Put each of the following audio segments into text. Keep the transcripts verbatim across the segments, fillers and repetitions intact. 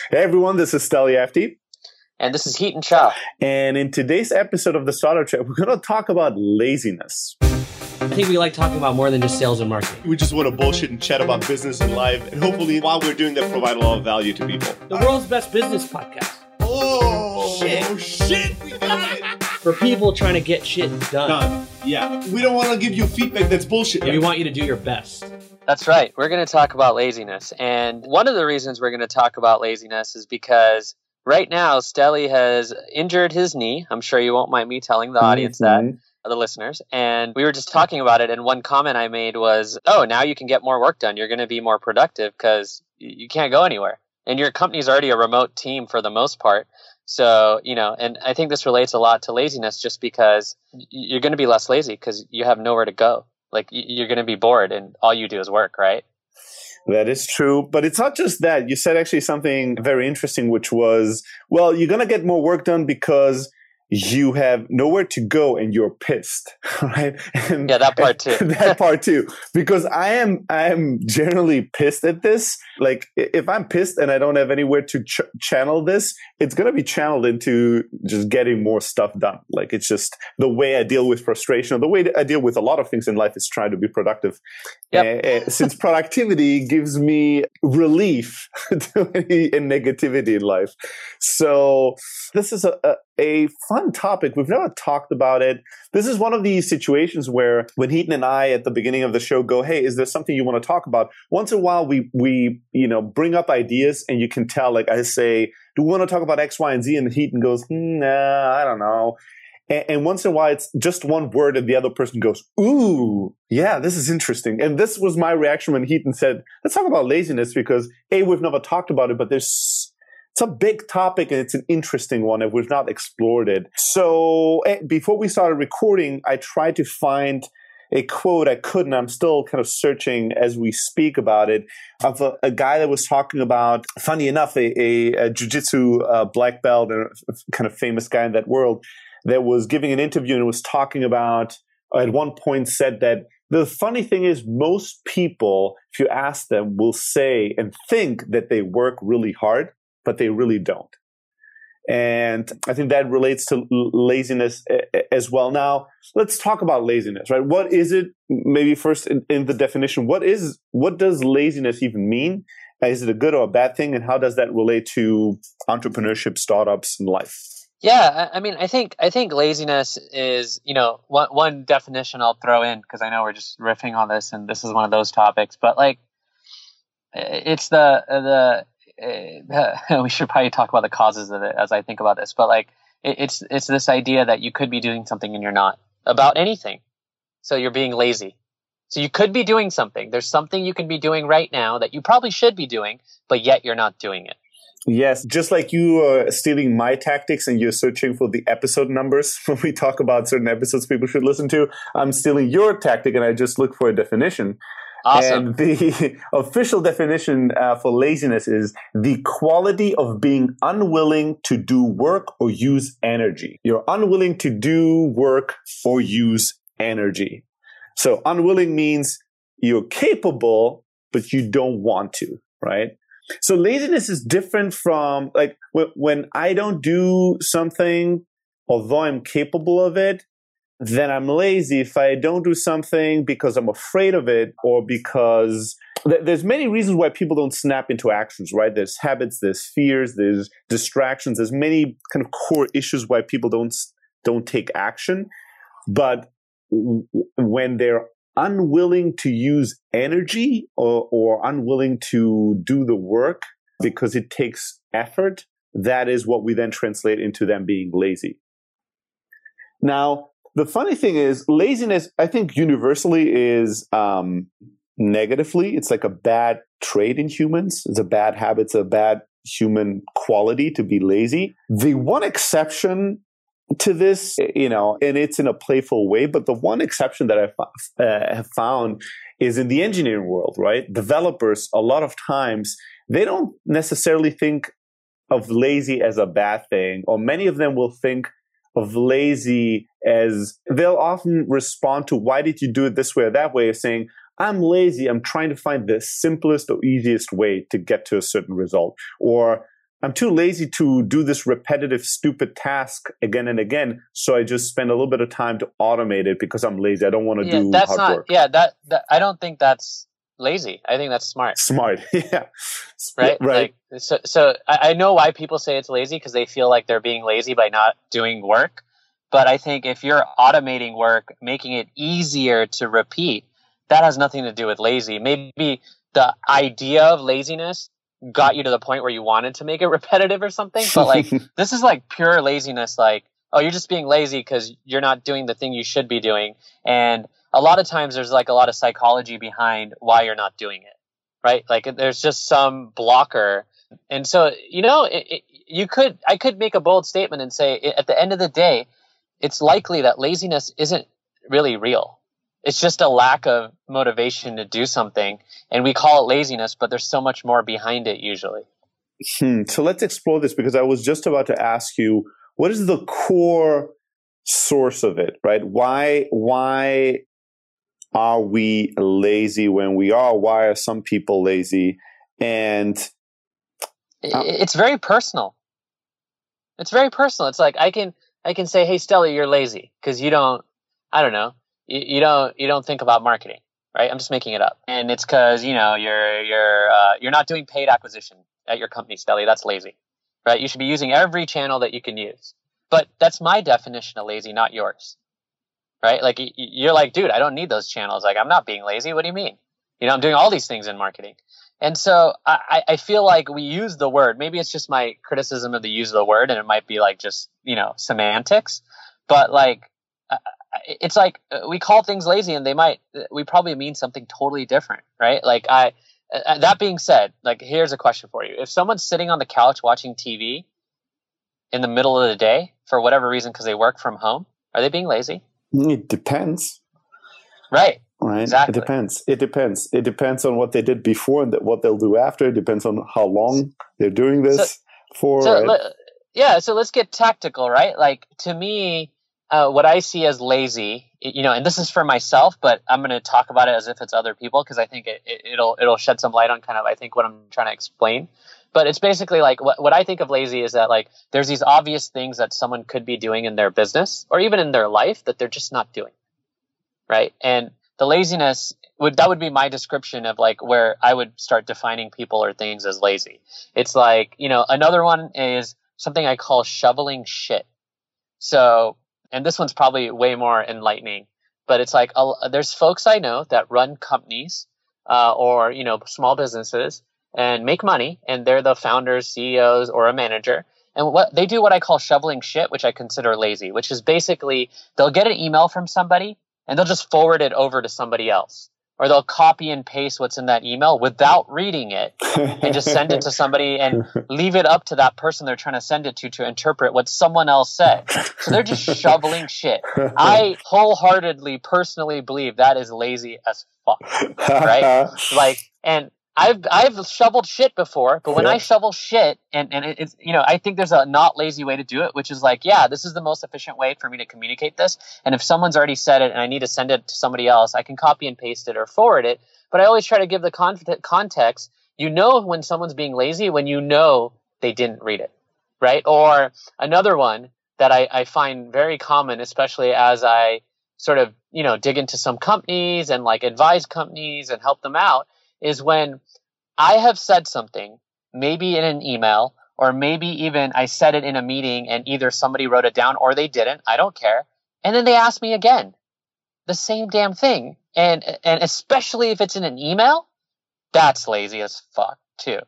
Hey everyone, this is Steli Afti. And this is Hiten Shah. And in today's episode of the Startup Chat, we're going to talk about laziness. I think we like talking about more than just sales and marketing. We just want to bullshit and chat about business and life. And hopefully, while we're doing that, provide a lot of value to people. The world's best business podcast. Oh, shit. Oh, shit. We got it. For people trying to get shit done. Done. Yeah. We don't want to give you feedback that's bullshit. Yeah, we want you to do your best. That's right. We're going to talk about laziness. And one of the reasons we're going to talk about laziness is because right now, Steli has injured his knee. I'm sure you won't mind me telling the audience mm-hmm. that. The listeners, and we were just talking about it, and one comment I made was, oh, now you can get more work done. You're going to be more productive because you can't go anywhere, and your company's already a remote team for the most part. So, you know, and I think this relates a lot to laziness just because you're going to be less lazy because you have nowhere to go. Like, you're going to be bored and all you do is work, right? That is true. But it's not just that. You said actually something very interesting, which was, well, you're going to get more work done because you have nowhere to go and you're pissed, right? And, yeah, that part too. that part too. Because I am, I am generally pissed at this. Like, if I'm pissed and I don't have anywhere to ch- channel this, it's going to be channeled into just getting more stuff done. Like, it's just the way I deal with frustration, or the way I deal with a lot of things in life is trying to be productive. Yep. Uh, since productivity gives me relief to any negativity in life. So this is a, a, a fun topic. We've never talked about it. This is one of these situations where when Hiten and I at the beginning of the show go, hey, is there something you want to talk about? Once in a while, we, we, you know, bring up ideas and you can tell, like I say, do we want to talk about X, Y, and Z? And Hiten goes, hmm, nah, I don't know. And, and once in a while, it's just one word and the other person goes, ooh, yeah, this is interesting. And this was my reaction when Hiten said, let's talk about laziness because A, we've never talked about it, but there's It's a big topic and it's an interesting one and we've not explored it. So before we started recording, I tried to find a quote I couldn't. I'm still kind of searching as we speak about it, of a, a guy that was talking about, funny enough, a, a, a jiu-jitsu uh, black belt and a kind of famous guy in that world that was giving an interview and was talking about, at one point said that the funny thing is most people, if you ask them, will say and think that they work really hard, but they really don't. And I think that relates to laziness as well. Now, let's talk about laziness, right? What is it? Maybe first in, in the definition, what is, what does laziness even mean? Is it a good or a bad thing? And how does that relate to entrepreneurship, startups, and life? Yeah, I mean, I think I think laziness is, you know, one one definition I'll throw in because I know we're just riffing on this, and this is one of those topics. But like, it's the the Uh, we should probably talk about the causes of it as I think about this, but like it, it's it's this idea that you could be doing something and you're not about anything, so you're being lazy. So you could be doing something. There's something you can be doing right now that you probably should be doing, but yet you're not doing it. Yes, just like you are stealing my tactics and you're searching for the episode numbers when we talk about certain episodes people should listen to, I'm stealing your tactic and I just look for a definition. Awesome. And the official definition uh, for laziness is the quality of being unwilling to do work or use energy. You're unwilling to do work or use energy. So unwilling means you're capable, but you don't want to, right? So laziness is different from, like, when, when I don't do something, although I'm capable of it, then I'm lazy. If I don't do something because I'm afraid of it or because th- there's many reasons why people don't snap into actions, right? There's habits, there's fears, there's distractions, there's many kind of core issues why people don't, don't take action. But w- when they're unwilling to use energy or, or unwilling to do the work because it takes effort, that is what we then translate into them being lazy. Now, the funny thing is, laziness, I think universally is um, negatively. It's like a bad trait in humans. It's a bad habit. It's a bad human quality to be lazy. The one exception to this, you know, and it's in a playful way, but the one exception that I uh, have found is in the engineering world, right? Developers, a lot of times, they don't necessarily think of lazy as a bad thing, or many of them will think of lazy as, they'll often respond to, why did you do it this way or that way, of saying, I'm lazy, I'm trying to find the simplest or easiest way to get to a certain result. Or I'm too lazy to do this repetitive, stupid task again and again. So I just spend a little bit of time to automate it because I'm lazy. I don't want to yeah, do that's hard not, work. Yeah, that, that I don't think that's lazy. I think that's smart. Smart, yeah. Right? Right. Like, so, so I, I know why people say it's lazy because they feel like they're being lazy by not doing work. But I think if you're automating work, making it easier to repeat, that has nothing to do with lazy. Maybe the idea of laziness got you to the point where you wanted to make it repetitive or something. But like, this is like pure laziness. Like, oh, you're just being lazy because you're not doing the thing you should be doing. And a lot of times there's like a lot of psychology behind why you're not doing it, right? Like there's just some blocker. And so, you know, it, it, you could, I could make a bold statement and say at the end of the day, it's likely that laziness isn't really real. It's just a lack of motivation to do something. And we call it laziness, but there's so much more behind it usually. Hmm. So let's explore this because I was just about to ask you, what is the core source of it, right? Why, why are we lazy when we are? Why are some people lazy? And uh, it's very personal. It's very personal. It's like I can, I can say, hey, Stella, you're lazy because you don't, I don't know, you, you don't, you don't think about marketing, right? I'm just making it up. And it's because, you know, you're, you're, uh, you're not doing paid acquisition at your company, Stella. That's lazy, right? You should be using every channel that you can use. But that's my definition of lazy, not yours, right? Like you're like, dude, I don't need those channels. Like I'm not being lazy. What do you mean? You know, I'm doing all these things in marketing. And so I, I feel like we use the word, maybe it's just my criticism of the use of the word and it might be like just, you know, semantics, but like, it's like we call things lazy and they might, we probably mean something totally different, right? Like I, that being said, like here's a question for you. If someone's sitting on the couch watching T V in the middle of the day for whatever reason, because they work from home, are they being lazy? It depends. Right. Right. Exactly. It depends. It depends. It depends on what they did before and what they'll do after. It depends on how long they're doing this so, for. So, right? le- yeah. So let's get tactical, right? Like to me, uh, what I see as lazy, you know, and this is for myself, but I'm going to talk about it as if it's other people because I think it, it, it'll it'll shed some light on kind of I think what I'm trying to explain. But it's basically like what what I think of lazy is that like there's these obvious things that someone could be doing in their business or even in their life that they're just not doing, right? And the laziness would that would be my description of like where I would start defining people or things as lazy. It's like, you know, another one is something I call shoveling shit. So, and this one's probably way more enlightening, but it's like uh, there's folks I know that run companies uh, or, you know, small businesses and make money and they're the founders, C E Os or a manager. And what they do what I call shoveling shit, which I consider lazy, which is basically they'll get an email from somebody and they'll just forward it over to somebody else. Or they'll copy and paste what's in that email without reading it and just send it to somebody and leave it up to that person they're trying to send it to to interpret what someone else said. So they're just shoveling shit. I wholeheartedly, personally believe that is lazy as fuck, right? Like, and I've I've shoveled shit before, but when yeah. I shovel shit, and, and it's, you know, I think there's a not lazy way to do it, which is like, yeah, this is the most efficient way for me to communicate this. And if someone's already said it and I need to send it to somebody else, I can copy and paste it or forward it. But I always try to give the con- context. You know when someone's being lazy when you know they didn't read it, right? Or another one that I, I find very common, especially as I sort of, you know, dig into some companies and like advise companies and help them out, is when I have said something, maybe in an email, or maybe even I said it in a meeting and either somebody wrote it down or they didn't, I don't care. And then they ask me again, the same damn thing. And, and especially if it's in an email, that's lazy as fuck too.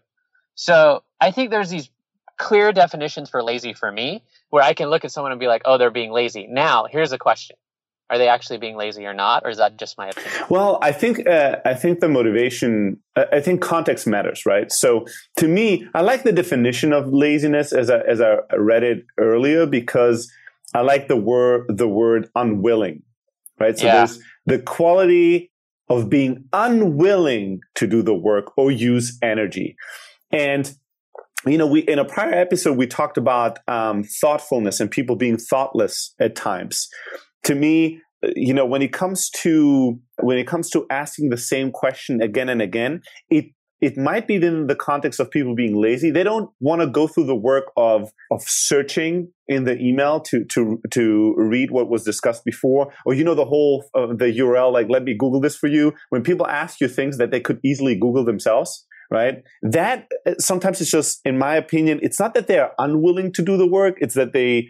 So I think there's these clear definitions for lazy for me, where I can look at someone and be like, oh, they're being lazy. Now, here's a question. Are they actually being lazy or not? Or is that just my opinion? Well, I think uh, I think the motivation, I think context matters, right? So to me, I like the definition of laziness as I, as I read it earlier, because I like the word the word unwilling, right? So yeah. there's the quality of being unwilling to do the work or use energy. And you know, we in a prior episode we talked about um, thoughtfulness and people being thoughtless at times. To me, you know, when it comes to when it comes to asking the same question again and again, it it might be in the context of people being lazy. They don't want to go through the work of of searching in the email to to to read what was discussed before, or you know the whole uh, the U R L, like let me Google this for you. When people ask you things that they could easily Google themselves, right? That sometimes it's just, in my opinion, it's not that they are unwilling to do the work; it's that they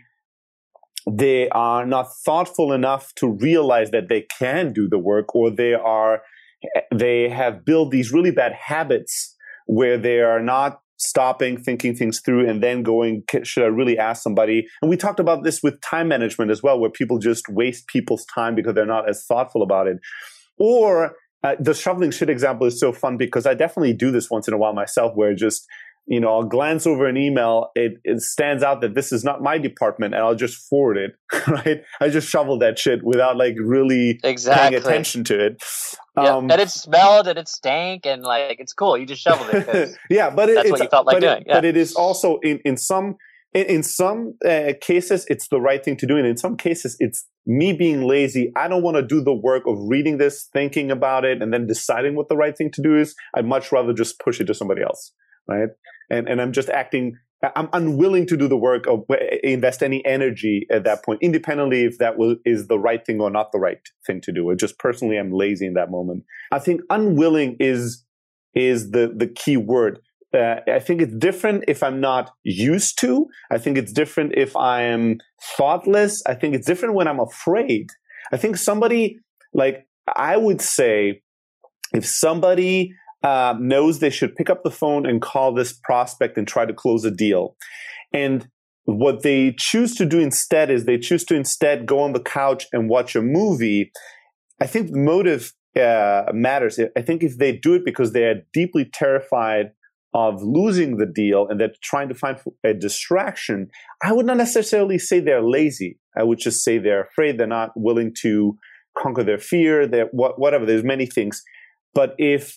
they are not thoughtful enough to realize that they can do the work, or they are they have built these really bad habits where they are not stopping, thinking things through, and then going, should I really ask somebody? And we talked about this with time management as well, where people just waste people's time because they're not as thoughtful about it. Or uh, the shoveling shit example is so fun because I definitely do this once in a while myself, where just, you know, I'll glance over an email, it, it stands out that this is not my department, and I'll just forward it, right? I just shovel that shit without like really exactly. paying attention to it. Yep. Um, and it smelled and it stank and like it's cool. You just shoveled it. yeah, but it, that's it's, what you felt like but doing. It, yeah. But it is also in in some in, in some uh, cases it's the right thing to do, and in some cases it's me being lazy. I don't want to do the work of reading this, thinking about it, and then deciding what the right thing to do is. I'd much rather just push it to somebody else, right? And and I'm just acting. I'm unwilling to do the work of invest any energy at that point, independently if that will, is the right thing or not the right thing to do. It just personally, I'm lazy in that moment. I think unwilling is is the the key word. Uh, I think it's different if I'm not used to. I think it's different if I am thoughtless. I think it's different when I'm afraid. I think somebody, like I would say, if somebody Uh, knows they should pick up the phone and call this prospect and try to close a deal. And what they choose to do instead is they choose to instead go on the couch and watch a movie. I think the motive uh, matters. I think if they do it because they are deeply terrified of losing the deal and they're trying to find a distraction, I would not necessarily say they're lazy. I would just say they're afraid, they're not willing to conquer their fear, they're whatever. There's many things. But if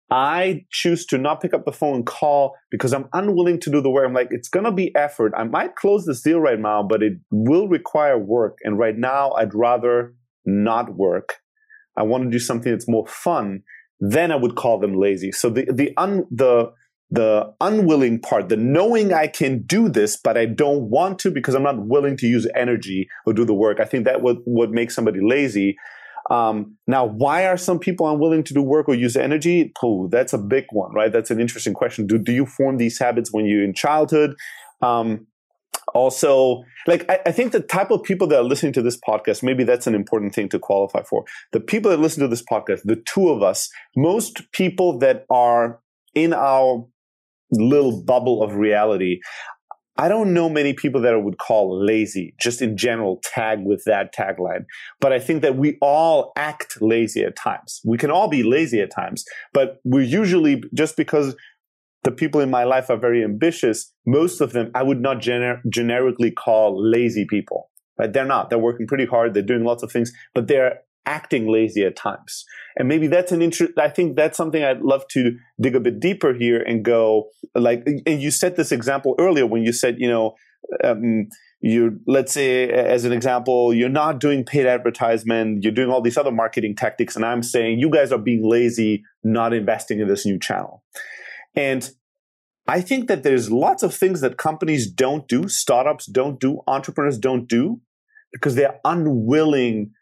I choose to not pick up the phone and call because I'm unwilling to do the work, I'm like, it's going to be effort. I might close this deal right now, but it will require work. And right now, I'd rather not work. I want to do something that's more fun. Then I would call them lazy. So the the un, the the unwilling part, the knowing I can do this, but I don't want to because I'm not willing to use energy or do the work, I think that would, would make somebody lazy. Um, now, why are some people unwilling to do work or use energy? Oh, that's a big one, right? That's an interesting question. Do, do you form these habits when you're in childhood? Um, also, like, I, I think the type of people that are listening to this podcast, maybe that's an important thing to qualify for. The people that listen to this podcast, the two of us, most people that are in our little bubble of reality, I don't know many people that I would call lazy, just in general, tag with that tagline. But I think that we all act lazy at times. We can all be lazy at times, but we're usually, just because the people in my life are very ambitious, most of them I would not gener- generically call lazy people. Right? They're not. They're working pretty hard. They're doing lots of things, but they're acting lazy at times. And maybe that's an interest. I think that's something I'd love to dig a bit deeper here and go like, and you set this example earlier when you said, you know, um, you, let's say as an example, you're not doing paid advertisement, you're doing all these other marketing tactics. And I'm saying you guys are being lazy, not investing in this new channel. And I think that there's lots of things that companies don't do, startups don't do, entrepreneurs don't do because they're unwilling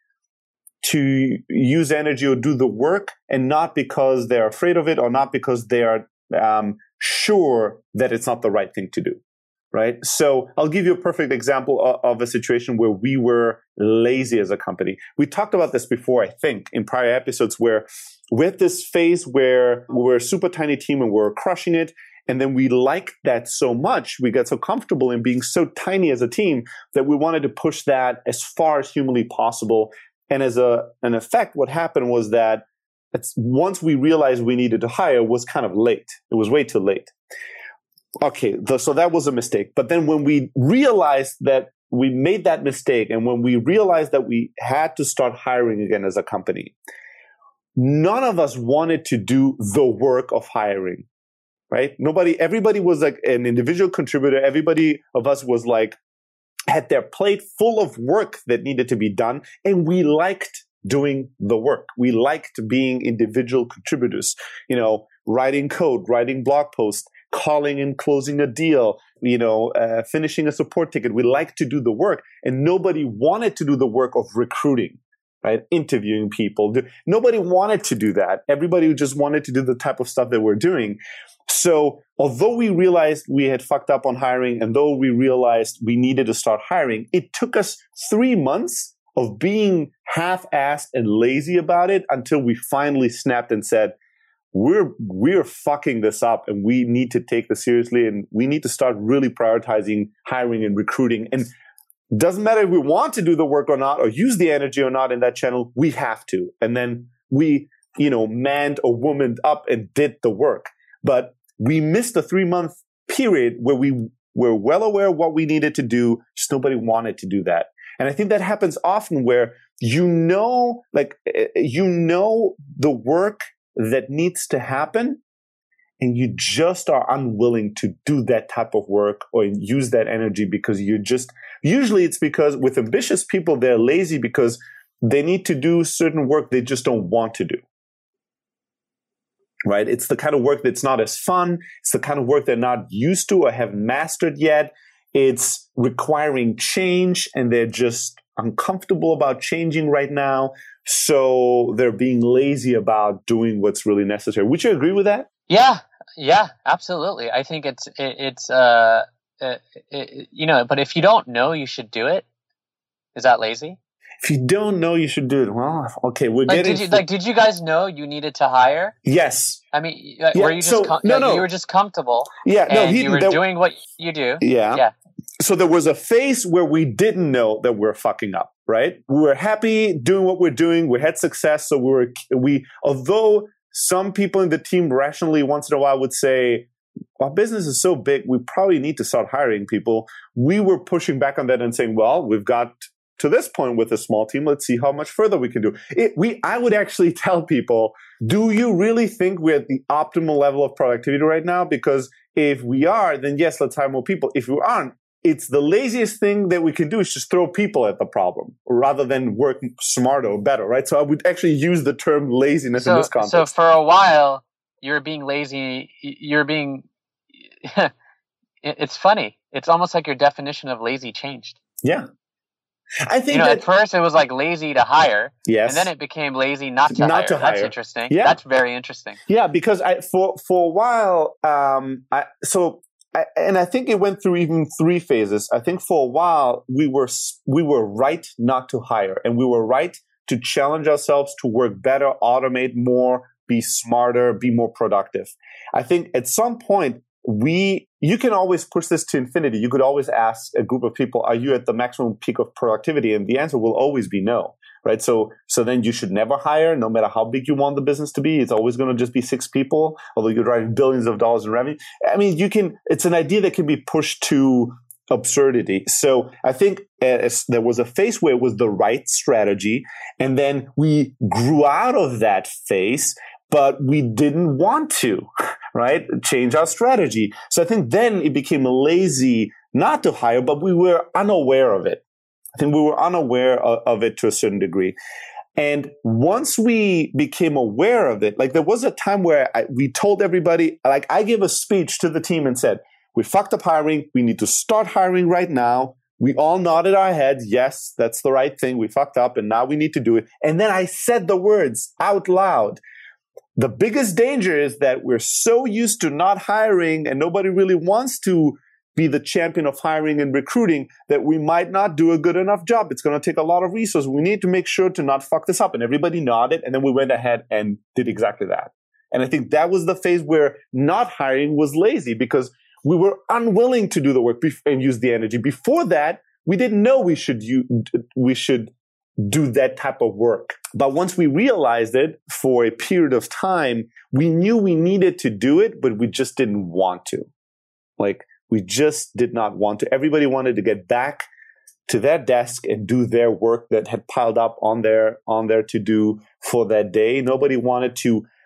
to use energy or do the work, and not because they're afraid of it or not because they are um, sure that it's not the right thing to do, right? So I'll give you a perfect example of, of a situation where we were lazy as a company. We talked about this before, I think, in prior episodes, where we're at this phase where we're a super tiny team and we're crushing it. And then we liked that so much, we got so comfortable in being so tiny as a team that we wanted to push that as far as humanly possible. And as a, an effect, what happened was that it's, once we realized we needed to hire, it was kind of late. It was way too late. Okay, the, so that was a mistake. But then when we realized that we made that mistake, and when we realized that we had to start hiring again as a company, none of us wanted to do the work of hiring, right? Nobody, everybody was like an individual contributor. Everybody of us was like, had their plate full of work that needed to be done, and we liked doing the work. We liked being individual contributors, you know, writing code, writing blog posts, calling and closing a deal, you know, uh, finishing a support ticket. We liked to do the work, and nobody wanted to do the work of recruiting, right? Interviewing people. Nobody wanted to do that. Everybody just wanted to do the type of stuff that we're doing. So although we realized we had fucked up on hiring, and though we realized we needed to start hiring, it took us three months of being half-assed and lazy about it until we finally snapped and said, we're we're fucking this up, and we need to take this seriously, and we need to start really prioritizing hiring and recruiting. And doesn't matter if we want to do the work or not, or use the energy or not in that channel, we have to. And then we, you know, manned or womaned up and did the work. But we missed a three-month period where we were well aware of what we needed to do, just nobody wanted to do that. And I think that happens often where you know, like, you know the work that needs to happen, and you just are unwilling to do that type of work or use that energy because you just, usually it's because with ambitious people, they're lazy because they need to do certain work they just don't want to do. Right? It's the kind of work that's not as fun. It's the kind of work they're not used to or have mastered yet. It's requiring change, and they're just uncomfortable about changing right now. So they're being lazy about doing what's really necessary. Would you agree with that? Yeah, yeah, absolutely. I think it's, it, it's, uh, it, it, you know, but if you don't know you should do it, is that lazy? If you don't know you should do it, well, okay, we're like, getting... Did you, like, did you guys know you needed to hire? Yes. I mean, yeah, were you just so, com- no, like, no. you were just comfortable? Yeah, no, and he, you were there, doing what you do. Yeah. Yeah. So there was a phase where we didn't know that we're fucking up, right? We were happy doing what we're doing. We had success. So we were, we, although some people in the team rationally once in a while would say, our business is so big, we probably need to start hiring people. We were pushing back on that and saying, well, we've got to this point with a small team. Let's see how much further we can do. It, we, I would actually tell people, do you really think we're at the optimal level of productivity right now? Because if we are, then yes, let's hire more people. If we aren't, it's the laziest thing that we can do is just throw people at the problem rather than work smarter or better, right? So I would actually use the term laziness so, in this context. So for a while, you're being lazy. You're being, it's funny. It's almost like your definition of lazy changed. Yeah. I think you know, that, at first it was like lazy to hire, yes, and then it became lazy not to not hire. To That's hire. interesting. Yeah. That's very interesting. Yeah, because I for for a while, um, I so I, and I think it went through even three phases. I think for a while we were we were right not to hire, and we were right to challenge ourselves to work better, automate more, be smarter, be more productive. I think at some point, we, you can always push this to infinity. You could always ask a group of people, are you at the maximum peak of productivity? And the answer will always be no, right? So, so then you should never hire, no matter how big you want the business to be. It's always going to just be six people, although you're driving billions of dollars in revenue. I mean, you can, it's an idea that can be pushed to absurdity. So I think as there was a phase where it was the right strategy, and then we grew out of that phase, but we didn't want to, right? Change our strategy. So I think then it became lazy not to hire, but we were unaware of it. I think we were unaware of, of it to a certain degree. And once we became aware of it, like there was a time where I, we told everybody, like I gave a speech to the team and said, we fucked up hiring. We need to start hiring right now. We all nodded our heads. Yes, that's the right thing. We fucked up and now we need to do it. And then I said the words out loud. The biggest danger is that we're so used to not hiring and nobody really wants to be the champion of hiring and recruiting that we might not do a good enough job. It's going to take a lot of resources. We need to make sure to not fuck this up. And everybody nodded. And then we went ahead and did exactly that. And I think that was the phase where not hiring was lazy because we were unwilling to do the work and use the energy. Before that, we didn't know we should use, we should do that type of work. But once we realized it for a period of time, we knew we needed to do it, but we just didn't want to. Like, we just did not want to. Everybody wanted to get back to their desk and do their work that had piled up on their, on their to-do for that day. Nobody wanted to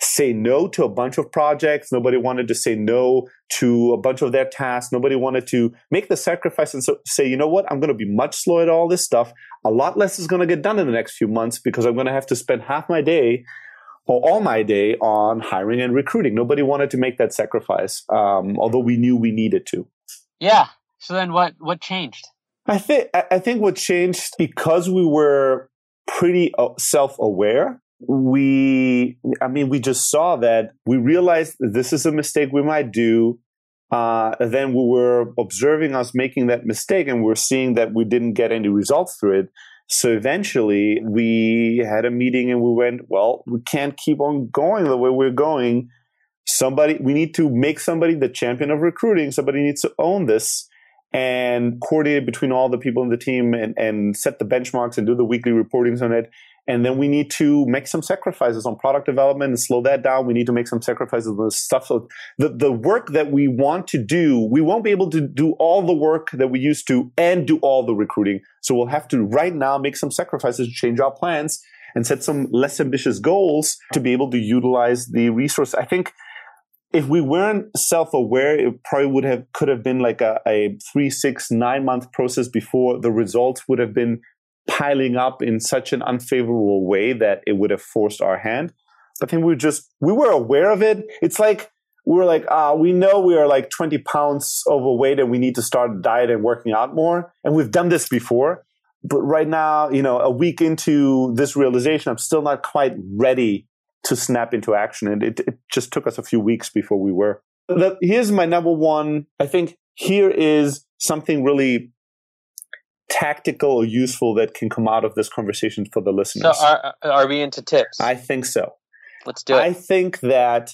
say no to a bunch of projects. Nobody wanted to say no to a bunch of their tasks. Nobody wanted to make the sacrifice and so, say, you know what, I'm going to be much slower at all this stuff. A lot less is going to get done in the next few months because I'm going to have to spend half my day or all my day on hiring and recruiting. Nobody wanted to make that sacrifice, um, although we knew we needed to. Yeah. So then what, what changed? I think, I think what changed, because we were pretty self-aware, we, I mean, we just saw that we realized that this is a mistake we might do. Uh, then we were observing us making that mistake, and we're seeing that we didn't get any results through it. So eventually we had a meeting and we went, well, we can't keep on going the way we're going. Somebody, we need to make somebody the champion of recruiting. Somebody needs to own this and coordinate it between all the people in the team and, and set the benchmarks and do the weekly reportings on it. And then we need to make some sacrifices on product development and slow that down. We need to make some sacrifices on the stuff. So the, the work that we want to do, we won't be able to do all the work that we used to and do all the recruiting. So we'll have to right now make some sacrifices, change our plans, and set some less ambitious goals to be able to utilize the resource. I think if we weren't self-aware, it probably would have could have been like a, a three, six, nine month process before the results would have been piling up in such an unfavorable way that it would have forced our hand. I think we were just, we were aware of it. It's like, we were like, ah, we know we are like twenty pounds overweight and we need to start diet and working out more. And we've done this before. But right now, you know, a week into this realization, I'm still not quite ready to snap into action. And it, it just took us a few weeks before we were. The, here's my number one. I think here is something really tactical or useful that can come out of this conversation for the listeners. So are, are we into tips? I think so. Let's do it. I think that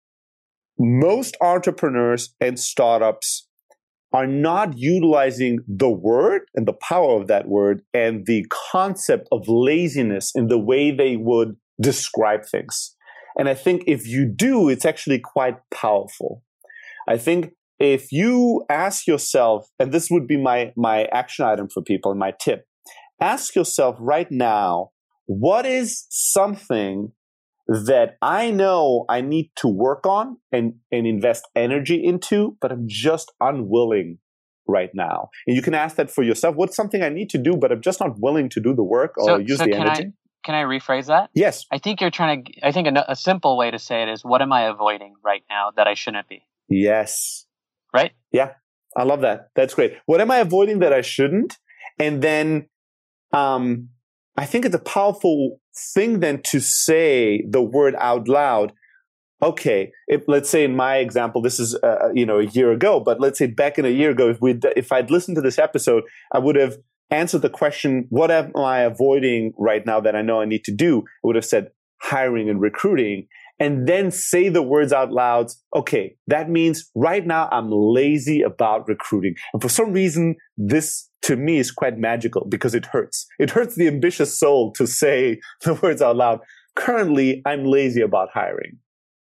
most entrepreneurs and startups are not utilizing the word and the power of that word and the concept of laziness in the way they would describe things. And I think if you do, it's actually quite powerful. I think if you ask yourself, and this would be my, my action item for people and my tip, ask yourself right now, what is something that I know I need to work on and, and invest energy into, but I'm just unwilling right now? And you can ask that for yourself. What's something I need to do, but I'm just not willing to do the work or so, use so the can energy? I, can I rephrase that? Yes. I think you're trying to, I think a, a simple way to say it is, what am I avoiding right now that I shouldn't be? Yes. Right? Yeah. I love that. That's great. What am I avoiding that I shouldn't? And then, um, I think it's a powerful thing then to say the word out loud. Okay, if, let's say in my example, this is uh, you know a year ago, but let's say back in a year ago, if we if I'd listened to this episode, I would have answered the question, "What am I avoiding right now that I know I need to do?" I would have said hiring and recruiting, and then say the words out loud. Okay, that means right now I'm lazy about recruiting, and for some reason this, to me, is quite magical because it hurts. It hurts the ambitious soul to say the words out loud. Currently, I'm lazy about hiring.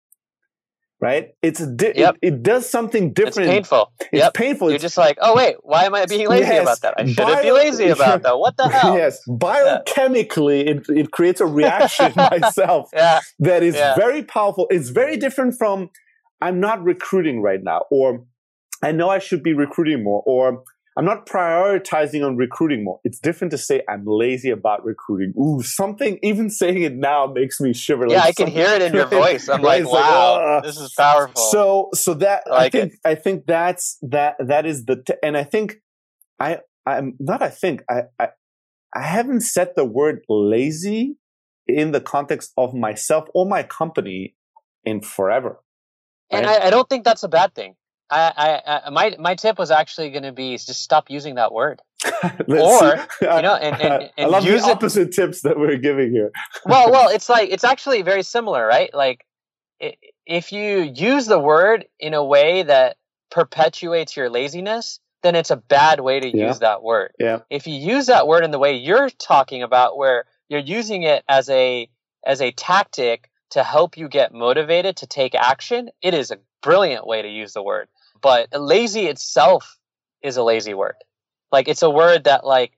Right? It's di- yep. it, it does something different. It's painful. It's yep. painful. You're it's, just like, oh wait, why am I being lazy yes, about that? I shouldn't bio- be lazy about that. What the hell? Yes, biochemically, yeah. it it creates a reaction myself yeah. that is yeah. very powerful. It's very different from I'm not recruiting right now, or I know I should be recruiting more, or I'm not prioritizing on recruiting more. It's different to say I'm lazy about recruiting. Ooh, something, even saying it now makes me shiver. Yeah, like I can hear it in your voice. I'm right? like, wow, like, uh, this is powerful. So, so that, I, like I think, it. I think that's, that, that is the, t- and I think I, I'm not, I think I, I, I haven't said the word lazy in the context of myself or my company in forever. Right? And I, I don't think that's a bad thing. I, I, I, my, my tip was actually going to be just stop using that word, or you know, and, and, and I love use the opposite it. tips that we're giving here. well, well, it's like it's actually very similar, right? Like if you use the word in a way that perpetuates your laziness, then it's a bad way to yeah. use that word. Yeah. If you use that word in the way you're talking about, where you're using it as a as a tactic to help you get motivated to take action, it is a brilliant way to use the word. But lazy itself is a lazy word. Like it's a word that like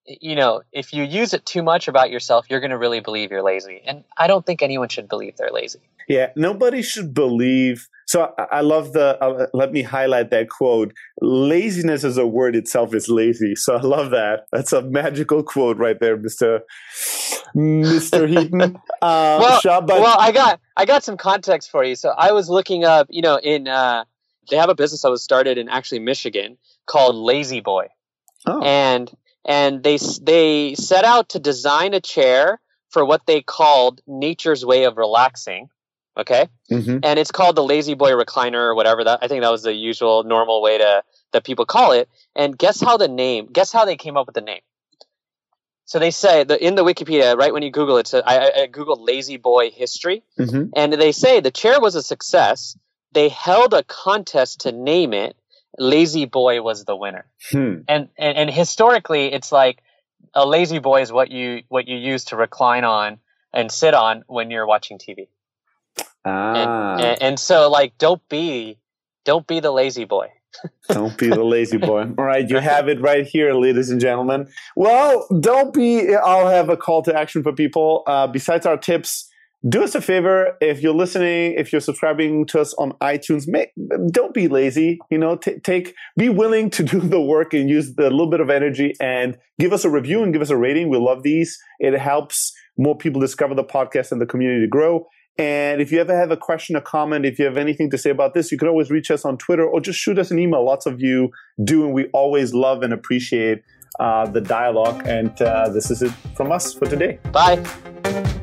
you know, if you use it too much about yourself, you're going to really believe you're lazy. And I don't think anyone should believe they're lazy. Yeah, nobody should believe. So I, I love the, uh, let me highlight that quote. Laziness as a word itself is lazy. So I love that. That's a magical quote right there, Mister Mister Heaton. Um, well, Shabbat. well, I got, I got some context for you. So I was looking up, you know, in, uh, they have a business that was started in actually Michigan called Lazy Boy. Oh. And, and they, they set out to design a chair for what they called nature's way of relaxing. Okay. Mm-hmm. And it's called the Lazy Boy recliner or whatever. That I think that was the usual normal way to, that people call it. And guess how the name, guess how they came up with the name. So they say the, in the Wikipedia, right when you Google it, so I, I Googled Lazy Boy history, mm-hmm. and they say the chair was a success. They held a contest to name it. Lazy Boy was the winner. Hmm. And, and and historically, it's like a lazy boy is what you what you use to recline on and sit on when you're watching T V. Ah. And, and, and so, like, don't be don't be the lazy boy. Don't be the lazy boy. All right, you have it right here, ladies and gentlemen. Well, don't be. I'll have a call to action for people. Uh, besides our tips, do us a favor. If you're listening, if you're subscribing to us on iTunes, make, don't be lazy. You know, t- take, be willing to do the work and use the little bit of energy and give us a review and give us a rating. We love these. It helps more people discover the podcast and the community to grow. And if you ever have a question, a comment, if you have anything to say about this, you can always reach us on Twitter or just shoot us an email. Lots of you do, and we always love and appreciate uh, the dialogue. And uh, this is it from us for today. Bye.